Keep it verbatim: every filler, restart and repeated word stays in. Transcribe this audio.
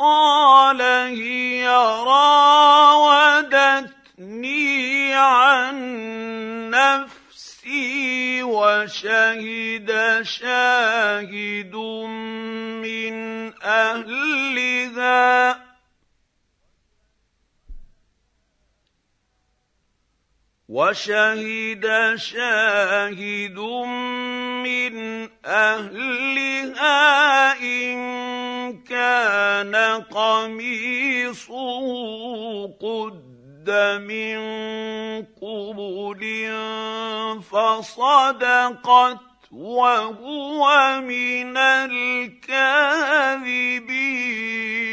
قال هي راودتني عن نفسي وشهد شاهد من أهلها وشهد شاهد من أهلها إن كان قميصه قد من قبل فصدقت وهو من الكاذبين.